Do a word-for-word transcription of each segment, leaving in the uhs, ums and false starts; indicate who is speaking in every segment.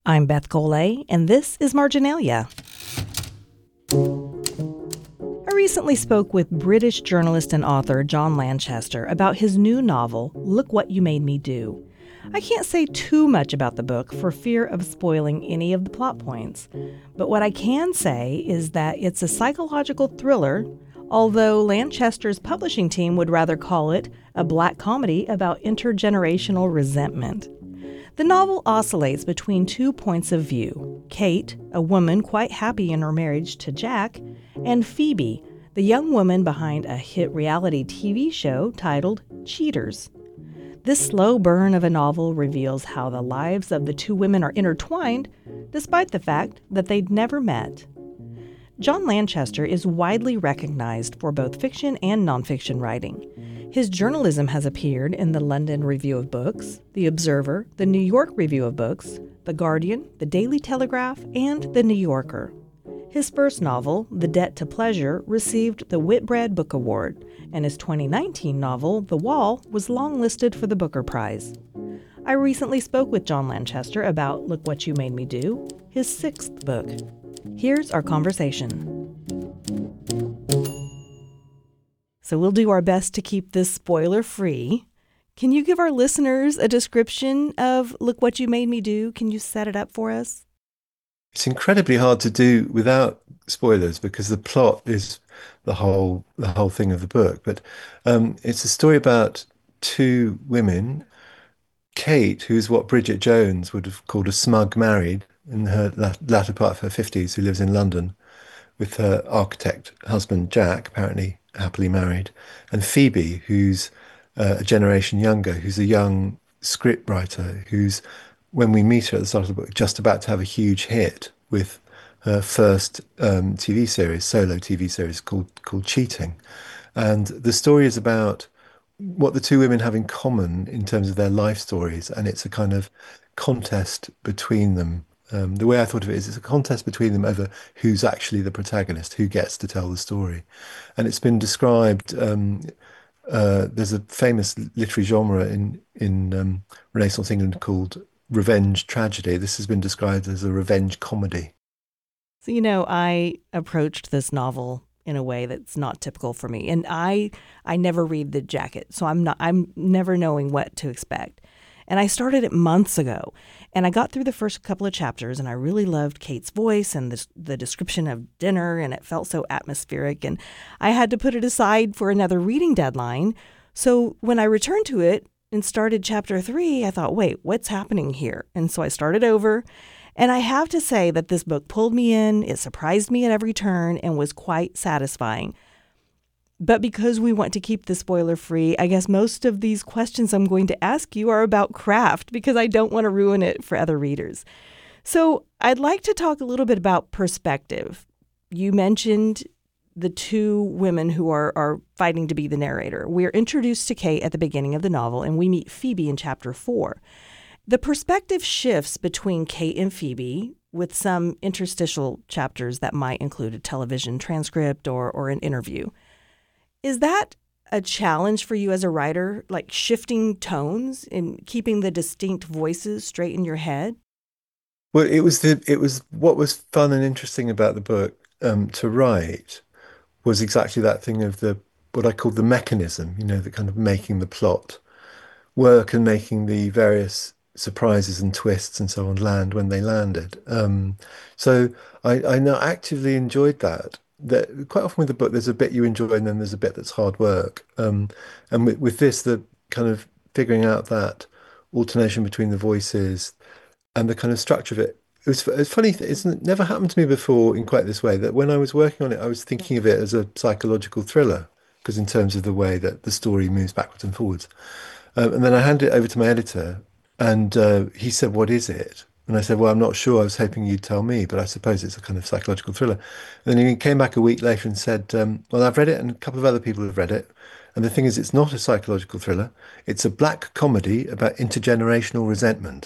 Speaker 1: I'm Beth Golay, and this is Marginalia. I recently spoke with British journalist and author John Lanchester about his new novel, Look What You Made Me Do. I can't say too much about the book for fear of spoiling any of the plot points, but what I can say is that it's a psychological thriller, although Lanchester's publishing team would rather call it a black comedy about intergenerational resentment. The novel oscillates between two points of view: Kate, a woman quite happy in her marriage to Jack, and Phoebe, the young woman behind a hit reality T V show titled Cheaters. This slow burn of a novel reveals how the lives of the two women are intertwined, despite the fact that they'd never met. John Lanchester is widely recognized for both fiction and nonfiction writing. His journalism has appeared in the London Review of Books, The Observer, the New York Review of Books, The Guardian, The Daily Telegraph, and The New Yorker. His first novel, The Debt to Pleasure, received the Whitbread Book Award, and his twenty nineteen novel, The Wall, was longlisted for the Booker Prize. I recently spoke with John Lanchester about Look What You Made Me Do, his sixth book. Here's our conversation. So we'll do our best to keep this spoiler-free. Can you give our listeners a description of Look What You Made Me Do? Can you set it up for us?
Speaker 2: It's incredibly hard to do without spoilers because the plot is the whole the whole thing of the book. But um, it's a story about two women. Kate, who's what Bridget Jones would have called a smug married in her la- latter part of her fifties, who lives in London with her architect husband Jack, apparently happily married, and Phoebe, who's uh, a generation younger, who's a young scriptwriter, who's, when we meet her at the start of the book, just about to have a huge hit with her first um, T V series, solo T V series called called Cheating. And the story is about what the two women have in common in terms of their life stories, and it's a kind of contest between them. Um, the way I thought of it is it's a contest between them over who's actually the protagonist, who gets to tell the story. And it's been described, um, uh, there's a famous literary genre in, in um, Renaissance England called revenge tragedy. This has been described as a revenge comedy.
Speaker 1: So, you know, I approached this novel in a way that's not typical for me. And I I never read the jacket, so I'm not I'm never knowing what to expect. And I started it months ago, and I got through the first couple of chapters, and I really loved Kate's voice and the, the description of dinner, and it felt so atmospheric, and I had to put it aside for another reading deadline. So when I returned to it and started chapter three, I thought, wait, what's happening here? And so I started over, and I have to say that this book pulled me in, it surprised me at every turn, and was quite satisfying. But because we want to keep the spoiler free, I guess most of these questions I'm going to ask you are about craft because I don't want to ruin it for other readers. So I'd like to talk a little bit about perspective. You mentioned the two women who are, are fighting to be the narrator. We're introduced to Kate at the beginning of the novel, and we meet Phoebe in chapter four. The perspective shifts between Kate and Phoebe with some interstitial chapters that might include a television transcript or, or an interview. Is that a challenge for you as a writer, like shifting tones and keeping the distinct voices straight in your head?
Speaker 2: Well, it was the it was what was fun and interesting about the book um, to write was exactly that thing of the what I call the mechanism, you know, the kind of making the plot work and making the various surprises and twists and so on land when they landed. Um, so I, I now actively enjoyed that. That quite often with the book, there's a bit you enjoy and then there's a bit that's hard work. Um, and with, with this, the kind of figuring out that alternation between the voices and the kind of structure of it. It was it's funny. It's never happened to me before in quite this way. That when I was working on it, I was thinking of it as a psychological thriller because in terms of the way that the story moves backwards and forwards. Um, and then I handed it over to my editor, and uh, he said, "What is it?" And I said, "Well, I'm not sure. I was hoping you'd tell me, but I suppose it's a kind of psychological thriller." And then he came back a week later and said, um, "Well, I've read it, and a couple of other people have read it. And the thing is, it's not a psychological thriller. It's a black comedy about intergenerational resentment."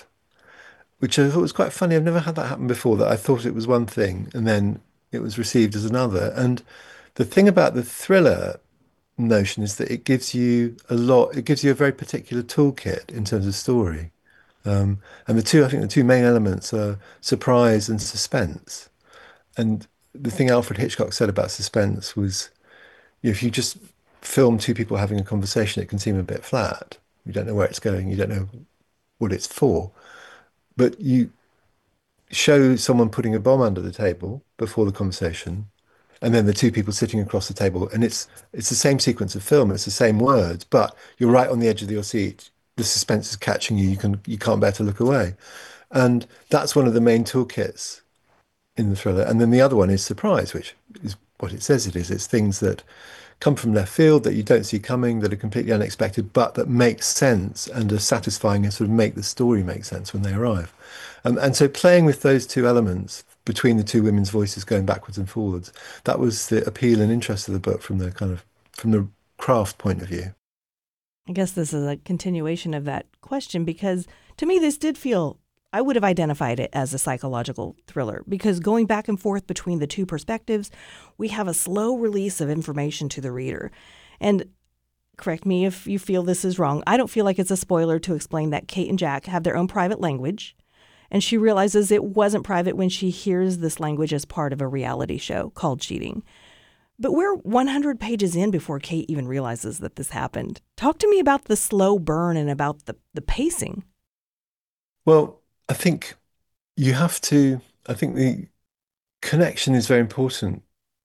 Speaker 2: Which I thought was quite funny. I've never had that happen before, that I thought it was one thing and then it was received as another. And the thing about the thriller notion is that it gives you a lot, it gives you a very particular toolkit in terms of story. Um, and the two, I think the two main elements are surprise and suspense. And the thing Alfred Hitchcock said about suspense was, if you just film two people having a conversation, it can seem a bit flat. You don't know where it's going, you don't know what it's for. But you show someone putting a bomb under the table before the conversation, and then the two people sitting across the table, and it's it's the same sequence of film, it's the same words, but you're right on the edge of your seat. The suspense is catching you. You can you can't bear to look away, and that's one of the main toolkits in the thriller. And then the other one is surprise, which is what it says it is. It's things that come from left field that you don't see coming, that are completely unexpected, but that make sense and are satisfying and sort of make the story make sense when they arrive. Um, and so playing with those two elements between the two women's voices going backwards and forwards, that was the appeal and interest of the book from the kind of from the craft point of view.
Speaker 1: I guess this is a continuation of that question because to me this did feel, I would have identified it as a psychological thriller because going back and forth between the two perspectives, we have a slow release of information to the reader. And correct me if you feel this is wrong, I don't feel like it's a spoiler to explain that Kate and Jack have their own private language. And she realizes it wasn't private when she hears this language as part of a reality show called Cheating. But we're one hundred pages in before Kate even realizes that this happened. Talk to me about the slow burn and about the, the pacing.
Speaker 2: Well, I think you have to, I think the connection is very important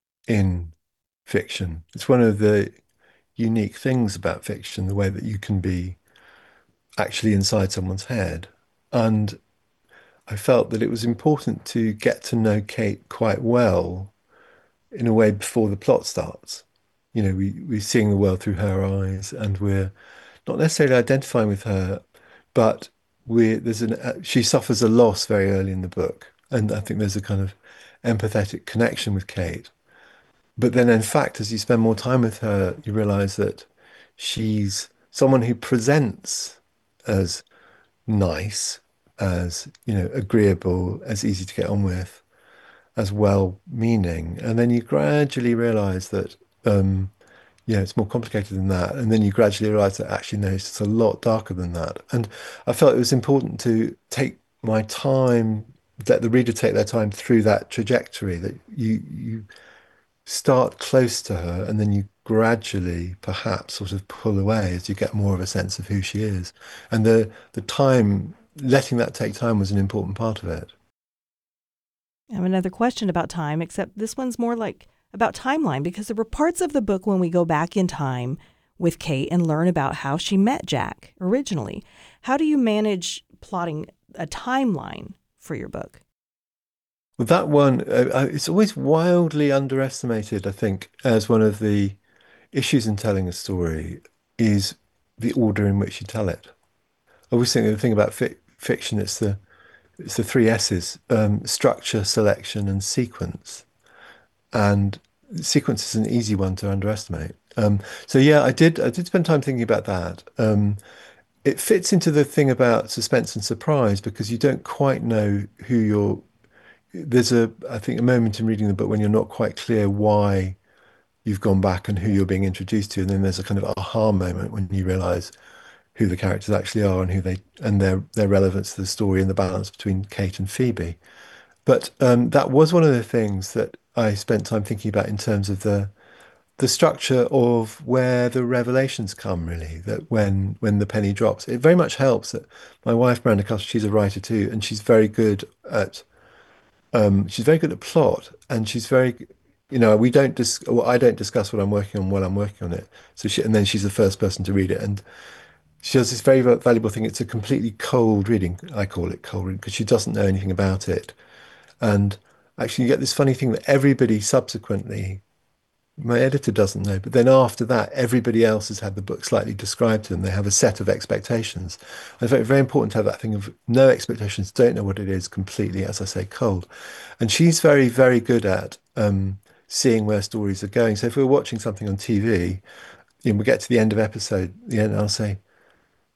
Speaker 2: in fiction. It's one of the unique things about fiction, the way that you can be actually inside someone's head. And I felt that it was important to get to know Kate quite well in a way before the plot starts. You know, we, we're seeing the world through her eyes and we're not necessarily identifying with her, but we there's an uh, she suffers a loss very early in the book. And I think there's a kind of empathetic connection with Kate. But then in fact, as you spend more time with her, you realize that she's someone who presents as nice, as, you know, agreeable, as easy to get on with, as well-meaning. And then you gradually realize that, um, yeah, it's more complicated than that. And then you gradually realize that actually, no, it's a lot darker than that. And I felt it was important to take my time, let the reader take their time through that trajectory, that you you start close to her and then you gradually perhaps sort of pull away as you get more of a sense of who she is. And the the time, letting that take time was an important part of it.
Speaker 1: I have another question about time, except this one's more like about timeline because there were parts of the book when we go back in time with Kate and learn about how she met Jack originally. How do you manage plotting a timeline for your book?
Speaker 2: Well, that one, uh, uh, it's always wildly underestimated, I think, as one of the issues in telling a story is the order in which you tell it. I always think the thing about fi fiction, it's the it's the three S's, um, structure, selection, and sequence. And sequence is an easy one to underestimate. Um, so yeah, I did I did spend time thinking about that. Um, it fits into the thing about suspense and surprise because you don't quite know who you're. There's a I think a moment in reading the book when you're not quite clear why you've gone back and who you're being introduced to, and then there's a kind of aha moment when you realize who the characters actually are and who they and their their relevance to the story and the balance between Kate and Phoebe. But um, that was one of the things that I spent time thinking about in terms of the the structure of where the revelations come, really, that when when the penny drops. It very much helps that my wife, Miranda Custer, she's a writer too, and she's very good at um, she's very good at plot, and she's very, you know, we don't dis well, I don't discuss what I'm working on while I'm working on it. So she, and then she's the first person to read it, and she does this very valuable thing. It's a completely cold reading. I call it cold reading because she doesn't know anything about it. And actually, you get this funny thing that everybody subsequently, my editor doesn't know, but then after that, everybody else has had the book slightly described to them. They have a set of expectations. And it's very, very important to have that thing of no expectations, don't know what it is, completely, as I say, cold. And she's very, very good at um, seeing where stories are going. So if we're watching something on T V, you know, we get to the end of episode, the end, I'll say,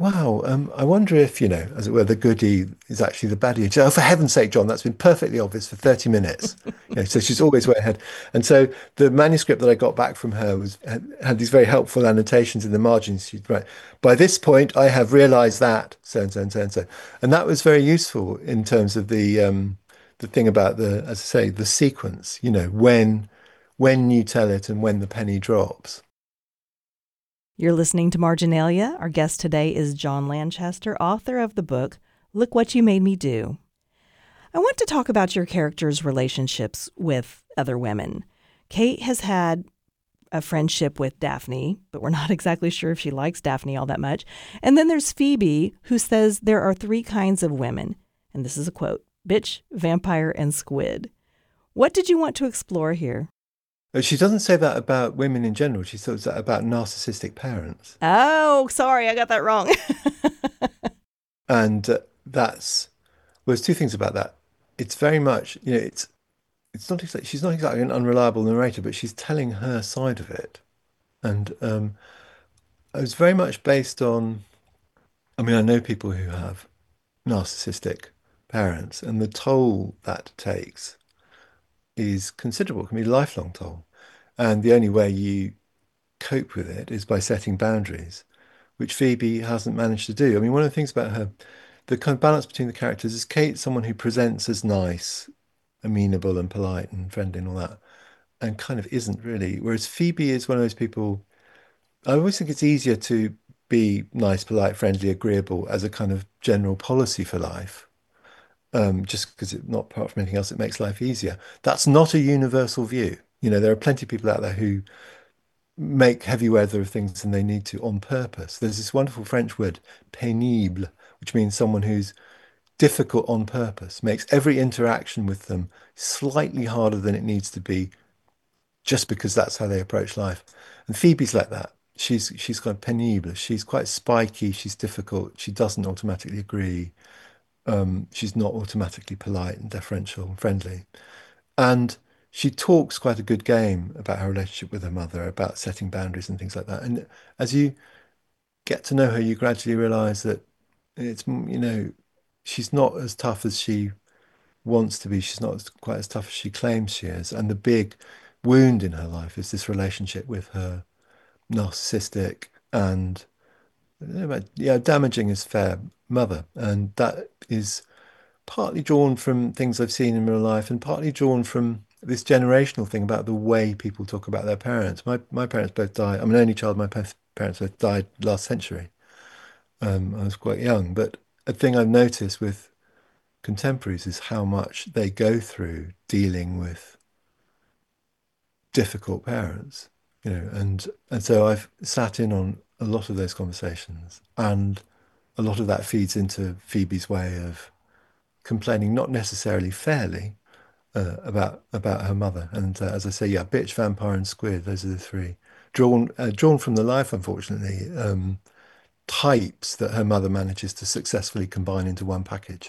Speaker 2: wow, um, I wonder if, you know, as it were, the goody is actually the baddie. And she- Oh, for heaven's sake, John, that's been perfectly obvious for thirty minutes. You know, so she's always way ahead. And so the manuscript that I got back from her was had, had these very helpful annotations in the margins. She'd write, by this point, I have realized that so and so and so and so. And that was very useful in terms of the um, the thing about the, as I say, the sequence, you know, when when you tell it and when the penny drops.
Speaker 1: You're listening to Marginalia. Our guest today is John Lanchester, author of the book, Look What You Made Me Do. I want to talk about your characters' relationships with other women. Kate has had a friendship with Daphne, but we're not exactly sure if she likes Daphne all that much. And then there's Phoebe, who says there are three kinds of women. And this is a quote, bitch, vampire, and squid. What did you want to explore here?
Speaker 2: Uh, She doesn't say that about women in general. She says that about narcissistic parents.
Speaker 1: Oh, sorry, I got that wrong.
Speaker 2: And uh, that's, well, there's two things about that. It's very much, you know, it's it's not exactly, she's not exactly an unreliable narrator, but she's telling her side of it. And um, it was very much based on, I mean, I know people who have narcissistic parents, and the toll that takes is considerable. It can be a lifelong toll. And the only way you cope with it is by setting boundaries, which Phoebe hasn't managed to do. I mean, one of the things about her, the kind of balance between the characters is Kate, someone who presents as nice, amenable and polite and friendly and all that, and kind of isn't really. Whereas Phoebe is one of those people, I always think it's easier to be nice, polite, friendly, agreeable as a kind of general policy for life. Um, just because it not apart from anything else, it makes life easier. That's not a universal view. You know, there are plenty of people out there who make heavy weather of things than they need to on purpose. There's this wonderful French word, pénible, which means someone who's difficult on purpose, makes every interaction with them slightly harder than it needs to be, just because that's how they approach life. And Phoebe's like that. She's she's kind of pénible. She's quite spiky. She's difficult. She doesn't automatically agree. Um, she's not automatically polite and deferential and friendly. And she talks quite a good game about her relationship with her mother, about setting boundaries and things like that. And as you get to know her, you gradually realize that it's, you know, she's not as tough as she wants to be. She's not as, quite as tough as she claims she is. And the big wound in her life is this relationship with her narcissistic and, yeah, damaging is fair mother. And that is partly drawn from things I've seen in real life and partly drawn from this generational thing about the way people talk about their parents. My my parents both died. I'm an only child. My pa- parents both died last century. Um, I was quite young, but a thing I've noticed with contemporaries is how much they go through dealing with difficult parents, you know, and and so I've sat in on a lot of those conversations, and a lot of that feeds into Phoebe's way of complaining, not necessarily fairly, uh, about about her mother. And uh, as I say, yeah, bitch, vampire, and squid. Those are the three drawn uh, drawn from the life, unfortunately, um, types that her mother manages to successfully combine into one package.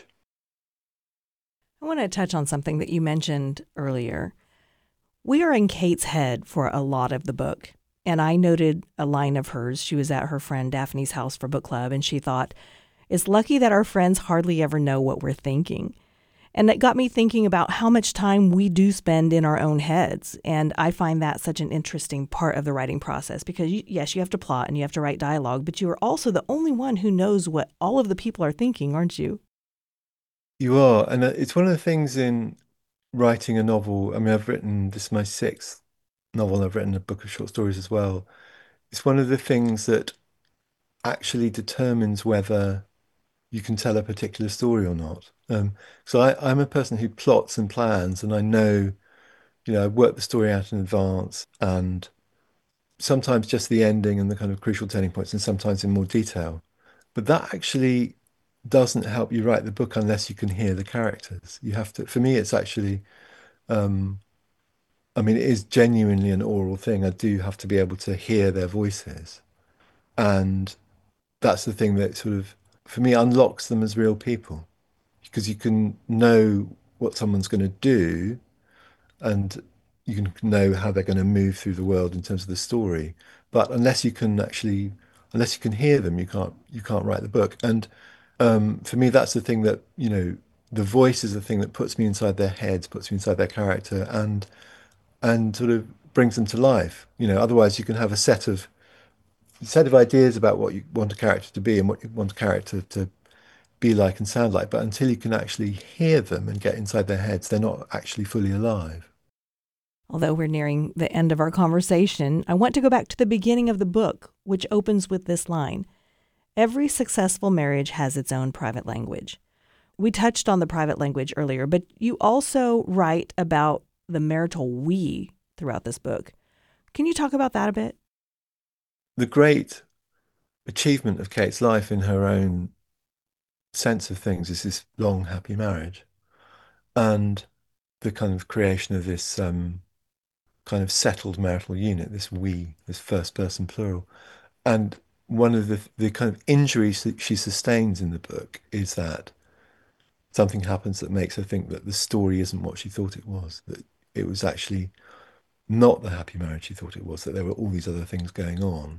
Speaker 1: I want to touch on something that you mentioned earlier. We are in Kate's head for a lot of the book. And I noted a line of hers. She was at her friend Daphne's house for book club, and she thought, it's lucky that our friends hardly ever know what we're thinking. And it got me thinking about how much time we do spend in our own heads. And I find that such an interesting part of the writing process because, you, yes, you have to plot and you have to write dialogue, but you are also the only one who knows what all of the people are thinking, aren't you?
Speaker 2: You are, and uh, it's one of the things in writing a novel. I mean, I've written this is my sixth novel. And I've written a book of short stories as well. It's one of the things that actually determines whether you can tell a particular story or not. Um, so I, I'm a person who plots and plans, and I know, you know, I work the story out in advance, and sometimes just the ending and the kind of crucial turning points, and sometimes in more detail. But that actually doesn't help you write the book unless you can hear the characters. You have to, for me, it's actually, um, I mean, it is genuinely an oral thing. I do have to be able to hear their voices. And that's the thing that sort of, for me, unlocks them as real people because you can know what someone's going to do and you can know how they're going to move through the world in terms of the story. But unless you can actually unless you can hear them, you can't you can't write the book. And um, for me, that's the thing that, you know, the voice is the thing that puts me inside their heads, puts me inside their character, and and sort of brings them to life. You know, otherwise you can have a set of set of ideas about what you want a character to be and what you want a character to be like and sound like, but until you can actually hear them and get inside their heads, they're not actually fully alive.
Speaker 1: Although we're nearing the end of our conversation, I want to go back to the beginning of the book, which opens with this line: every successful marriage has its own private language. We touched on the private language earlier, but you also write about the marital we throughout this book. Can you talk about that a bit?
Speaker 2: The great achievement of Kate's life in her own sense of things is this long, happy marriage and the kind of creation of this um, kind of settled marital unit, this we, this first person plural. And one of the the kind of injuries that she sustains in the book is that something happens that makes her think that the story isn't what she thought it was, that it was actually not the happy marriage she thought it was, that there were all these other things going on.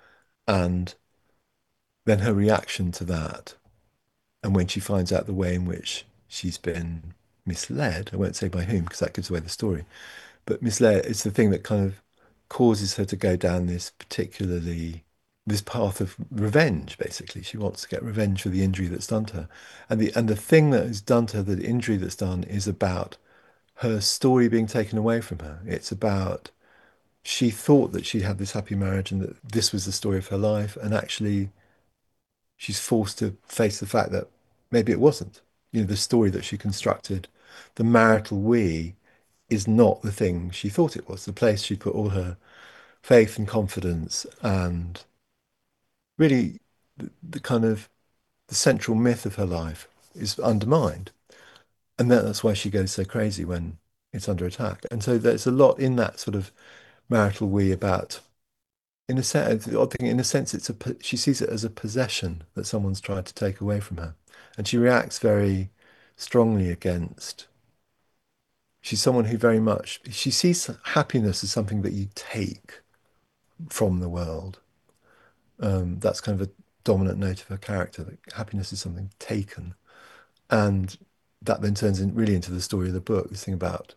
Speaker 2: And then her reaction to that, and when she finds out the way in which she's been misled, I won't say by whom because that gives away the story, but misled is the thing that kind of causes her to go down this particularly this path of revenge. Basically, she wants to get revenge for the injury that's done to her, and the and the thing that is done to her, the injury that's done, is about her story being taken away from her. It's about she thought that she had this happy marriage and that this was the story of her life, and actually she's forced to face the fact that maybe it wasn't. You know, the story that she constructed, the marital we, is not the thing she thought it was, the place she put all her faith and confidence and really the, the kind of the central myth of her life is undermined. And that, that's why she goes so crazy when it's under attack. And so there's a lot in that sort of marital we about, in a sense, the odd thing, in a sense, it's a, she sees it as a possession that someone's tried to take away from her. And she reacts very strongly against, she's someone who very much, she sees happiness as something that you take from the world. Um, that's kind of a dominant note of her character, that happiness is something taken. And that then turns in really into the story of the book, this thing about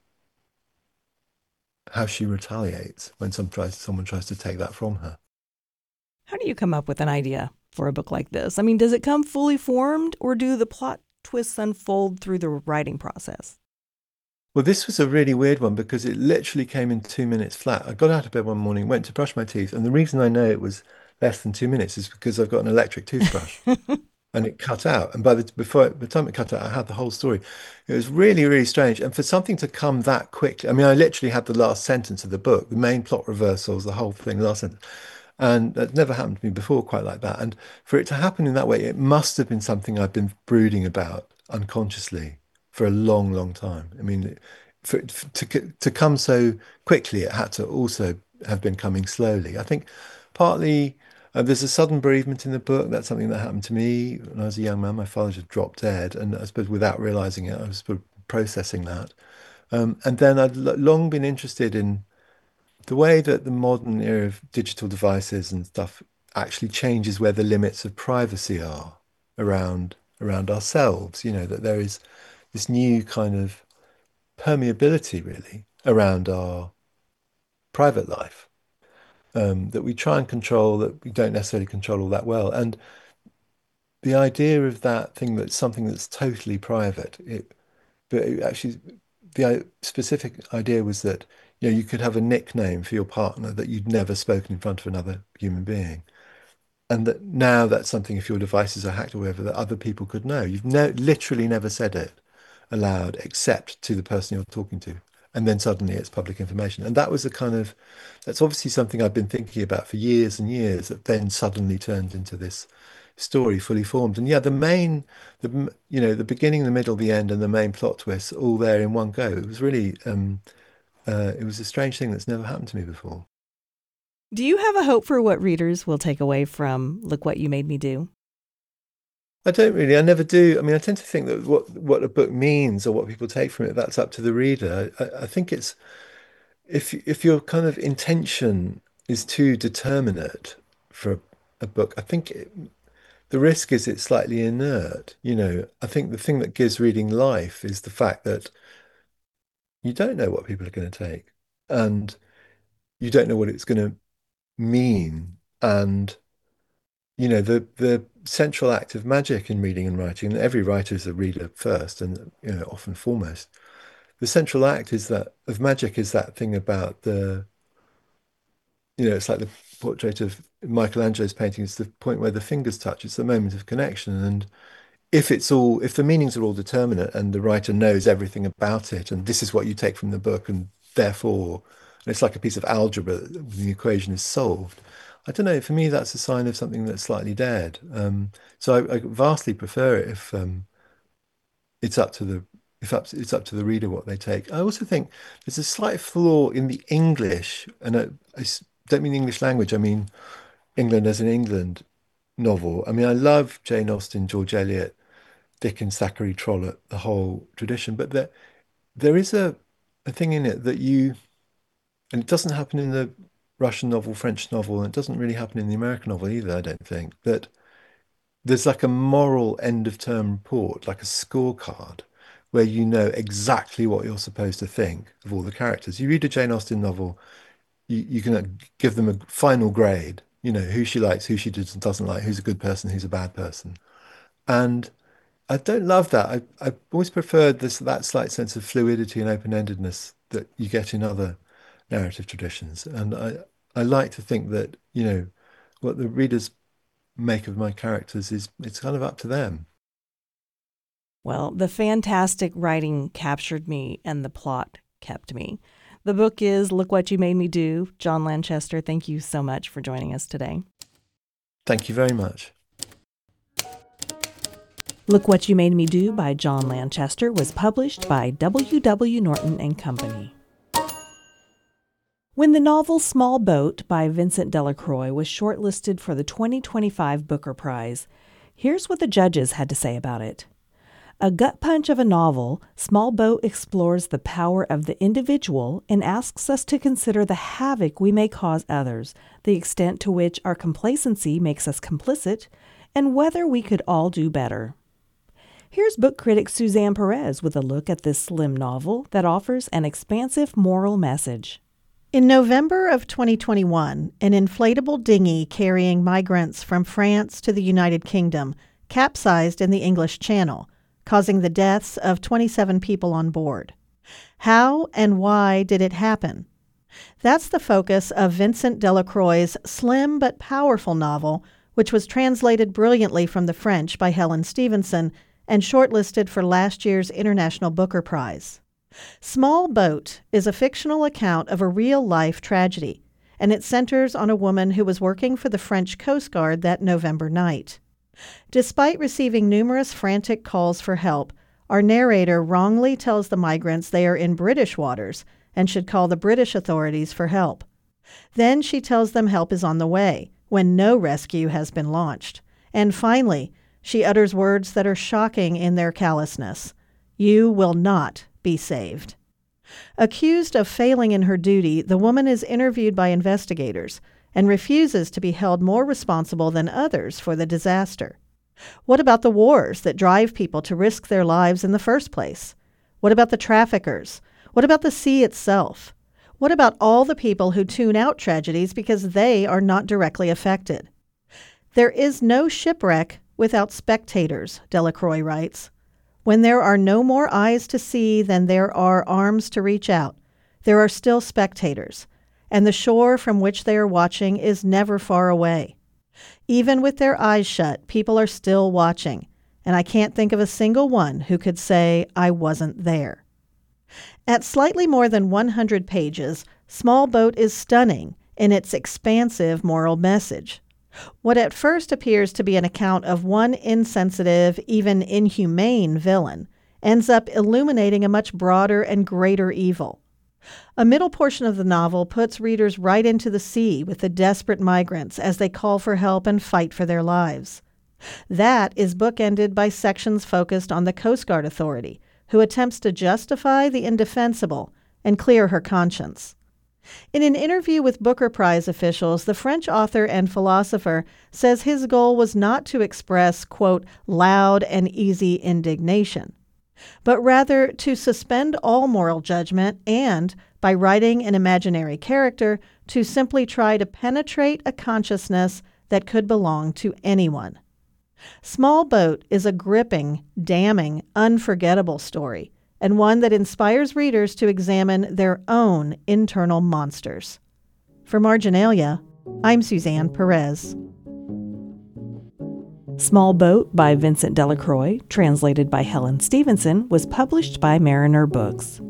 Speaker 2: how she retaliates when some tries, someone tries to take that from her.
Speaker 1: How do you come up with an idea for a book like this? I mean, does it come fully formed, or do the plot twists unfold through the writing process?
Speaker 2: Well, this was a really weird one because it literally came in two minutes flat. I got out of bed one morning, went to brush my teeth, and the reason I know it was less than two minutes is because I've got an electric toothbrush. And it cut out. And by the before by the time it cut out, I had the whole story. It was really, really strange. And for something to come that quickly, I mean, I literally had the last sentence of the book, the main plot reversals, the whole thing, the last sentence. And that never happened to me before quite like that. And for it to happen in that way, it must have been something I've been brooding about unconsciously for a long, long time. I mean, for it to to come so quickly, it had to also have been coming slowly. I think partly uh, there's a sudden bereavement in the book. That's something that happened to me when I was a young man. My father just dropped dead, and I suppose without realizing it, I was sort of processing that. Um, and then I'd l long been interested in the way that the modern era of digital devices and stuff actually changes where the limits of privacy are around around ourselves. You know, that there is this new kind of permeability really around our private life, um, that we try and control, that we don't necessarily control all that well. And the idea of that thing that's something that's totally private, it, but it actually, the i- specific idea was that, you know, you could have a nickname for your partner that you'd never spoken in front of another human being. And that now that's something, if your devices are hacked or whatever, that other people could know. You've no, literally never said it aloud except to the person you're talking to. And then suddenly it's public information. And that was a kind of, that's obviously something I've been thinking about for years and years that then suddenly turned into this story fully formed. And yeah, the main, the, m- you know, the beginning, the middle, the end, and the main plot twists all there in one go. It was really, um, uh, it was a strange thing that's never happened to me before.
Speaker 1: Do you have a hope for what readers will take away from Look What You Made Me Do?
Speaker 2: I don't really. I never do. I mean, I tend to think that what what a book means or what people take from it, that's up to the reader. I, I think it's if if your kind of intention is too determinate for a book, I think it, the risk is it's slightly inert. You know, I think the thing that gives reading life is the fact that you don't know what people are going to take, and you don't know what it's going to mean. And, you know, the the central act of magic in reading and writing, and every writer is a reader first and, you know, often foremost. The central act is that of magic is that thing about the, you know, it's like the portrait of Michelangelo's painting. It's the point where the fingers touch. It's the moment of connection. And if it's all, if the meanings are all determinate and the writer knows everything about it, and this is what you take from the book, and therefore, and it's like a piece of algebra, the equation is solved. I don't know. For me, that's a sign of something that's slightly dead. Um, so I, I vastly prefer it if um, it's up to the if up, it's up to the reader what they take. I also think there's a slight flaw in the English, and I, I s- don't mean English language. I mean England as an England novel. I mean, I love Jane Austen, George Eliot, Dickens, Thackeray, Trollope, the whole tradition. But there there is a a thing in it that you, and it doesn't happen in the Russian novel, French novel, and it doesn't really happen in the American novel either, I don't think, that there's like a moral end of term report, like a scorecard, where you know exactly what you're supposed to think of all the characters. You read a Jane Austen novel, you, you can uh, give them a final grade, you know, who she likes, who she does- doesn't like, who's a good person, who's a bad person. And I don't love that. I, I've always preferred this that slight sense of fluidity and open-endedness that you get in other narrative traditions. And I I like to think that, you know, what the readers make of my characters is it's kind of up to them.
Speaker 1: Well, the fantastic writing captured me and the plot kept me. The book is Look What You Made Me Do. John Lanchester, thank you so much for joining us today.
Speaker 2: Thank you very much.
Speaker 1: Look What You Made Me Do by John Lanchester was published by W W. Norton and Company. When the novel Small Boat by Vincent Delacroix was shortlisted for the twenty twenty-five Booker Prize, here's what the judges had to say about it. A gut punch of a novel, Small Boat explores the power of the individual and asks us to consider the havoc we may cause others, the extent to which our complacency makes us complicit, and whether we could all do better. Here's book critic Suzanne Perez with a look at this slim novel that offers an expansive moral message.
Speaker 3: In November of twenty twenty-one, an inflatable dinghy carrying migrants from France to the United Kingdom capsized in the English Channel, causing the deaths of twenty-seven people on board. How and why did it happen? That's the focus of Vincent Delacroix's slim but powerful novel, which was translated brilliantly from the French by Helen Stevenson and shortlisted for last year's International Booker Prize. Small Boat is a fictional account of a real-life tragedy, and it centers on a woman who was working for the French Coast Guard that November night. Despite receiving numerous frantic calls for help, our narrator wrongly tells the migrants they are in British waters and should call the British authorities for help. Then she tells them help is on the way, when no rescue has been launched. And finally, she utters words that are shocking in their callousness. You will not be saved. Accused of failing in her duty, the woman is interviewed by investigators and refuses to be held more responsible than others for the disaster. What about the wars that drive people to risk their lives in the first place? What about the traffickers? What about the sea itself? What about all the people who tune out tragedies because they are not directly affected? There is no shipwreck without spectators, Delacroix writes. When there are no more eyes to see than there are arms to reach out, there are still spectators, and the shore from which they are watching is never far away. Even with their eyes shut, people are still watching, and I can't think of a single one who could say, I wasn't there. At slightly more than one hundred pages, Small Boat is stunning in its expansive moral message. What at first appears to be an account of one insensitive, even inhumane villain ends up illuminating a much broader and greater evil. A middle portion of the novel puts readers right into the sea with the desperate migrants as they call for help and fight for their lives. That is bookended by sections focused on the Coast Guard Authority, who attempts to justify the indefensible and clear her conscience. In an interview with Booker Prize officials, the French author and philosopher says his goal was not to express, quote, loud and easy indignation, but rather to suspend all moral judgment and, by writing an imaginary character, to simply try to penetrate a consciousness that could belong to anyone. Small Boat is a gripping, damning, unforgettable story, and one that inspires readers to examine their own internal monsters. For Marginalia, I'm Suzanne Perez.
Speaker 1: Small Boat by Vincent Delacroix, translated by Helen Stevenson, was published by Mariner Books.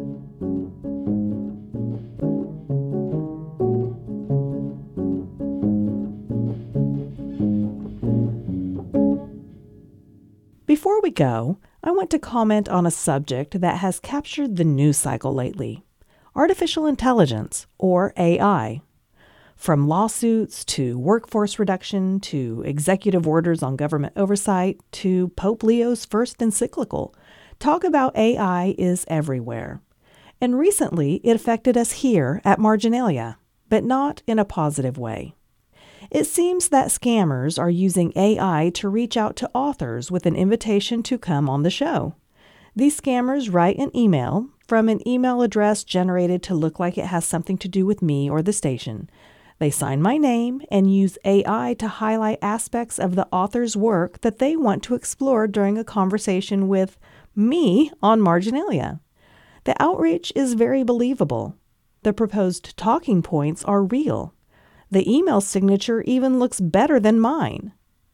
Speaker 1: Before we go, I want to comment on a subject that has captured the news cycle lately: artificial intelligence, or A I. From lawsuits to workforce reduction to executive orders on government oversight to Pope Leo's first encyclical, talk about A I is everywhere. And recently it affected us here at Marginalia, but not in a positive way. It seems that scammers are using A I to reach out to authors with an invitation to come on the show. These scammers write an email from an email address generated to look like it has something to do with me or the station. They sign my name and use A I to highlight aspects of the author's work that they want to explore during a conversation with me on Marginalia. The outreach is very believable. The proposed talking points are real. The email signature even looks better than mine.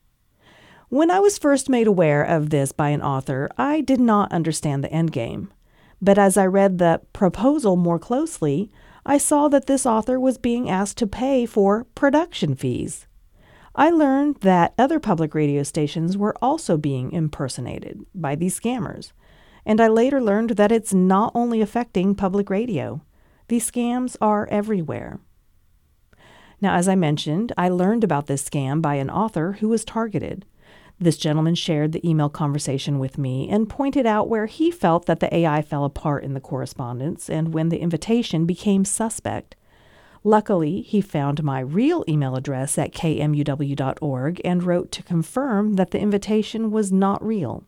Speaker 1: When I was first made aware of this by an author, I did not understand the endgame. But as I read the proposal more closely, I saw that this author was being asked to pay for production fees. I learned that other public radio stations were also being impersonated by these scammers. And I later learned that it's not only affecting public radio. These scams are everywhere. Now, as I mentioned, I learned about this scam by an author who was targeted. This gentleman shared the email conversation with me and pointed out where he felt that the A I fell apart in the correspondence and when the invitation became suspect. Luckily, he found my real email address at k m u w dot org and wrote to confirm that the invitation was not real.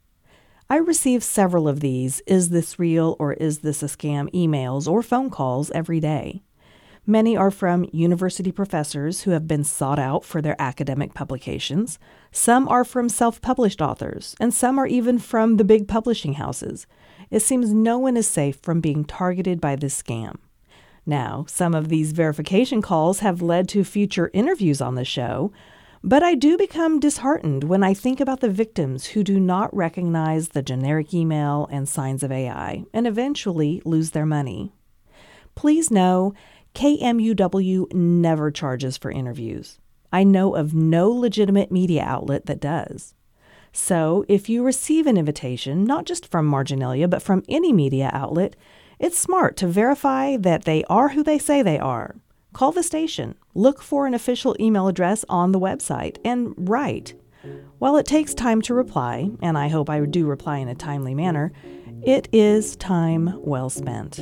Speaker 1: I receive several of these "is this real" or "is this a scam" emails or phone calls every day. Many are from university professors who have been sought out for their academic publications. Some are from self-published authors, and some are even from the big publishing houses. It seems no one is safe from being targeted by this scam. Now, some of these verification calls have led to future interviews on the show, but I do become disheartened when I think about the victims who do not recognize the generic email and signs of A I and eventually lose their money. Please know, K M U W never charges for interviews. I know of no legitimate media outlet that does. So if you receive an invitation, not just from Marginalia, but from any media outlet, it's smart to verify that they are who they say they are. Call the station, look for an official email address on the website, and write. While it takes time to reply, and I hope I do reply in a timely manner, it is time well spent.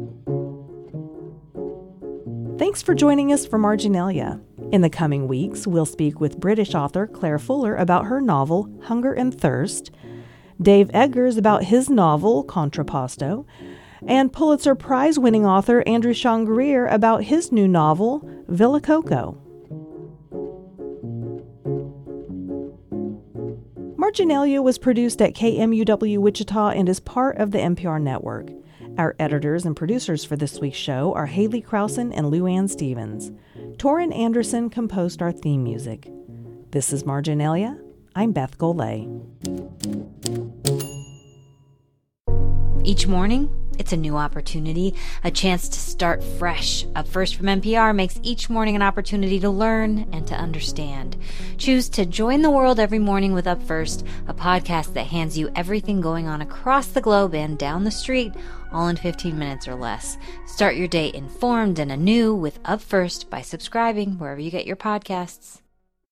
Speaker 1: Thanks for joining us for Marginalia. In the coming weeks, we'll speak with British author Claire Fuller about her novel Hunger and Thirst, Dave Eggers about his novel Contrapposto, and Pulitzer Prize-winning author Andrew Sean Greer about his new novel Villa Coco. Marginalia was produced at K M U W Wichita and is part of the N P R network. Our editors and producers for this week's show are Haley Krausen and Lou Ann Stevens. Torrin Anderson composed our theme music. This is Marginalia. I'm Beth Golay.
Speaker 4: Each morning, it's a new opportunity, a chance to start fresh. Up First from N P R makes each morning an opportunity to learn and to understand. Choose to join the world every morning with Up First, a podcast that hands you everything going on across the globe and down the street, all in fifteen minutes or less. Start your day informed and anew with Up First by subscribing wherever you get your podcasts.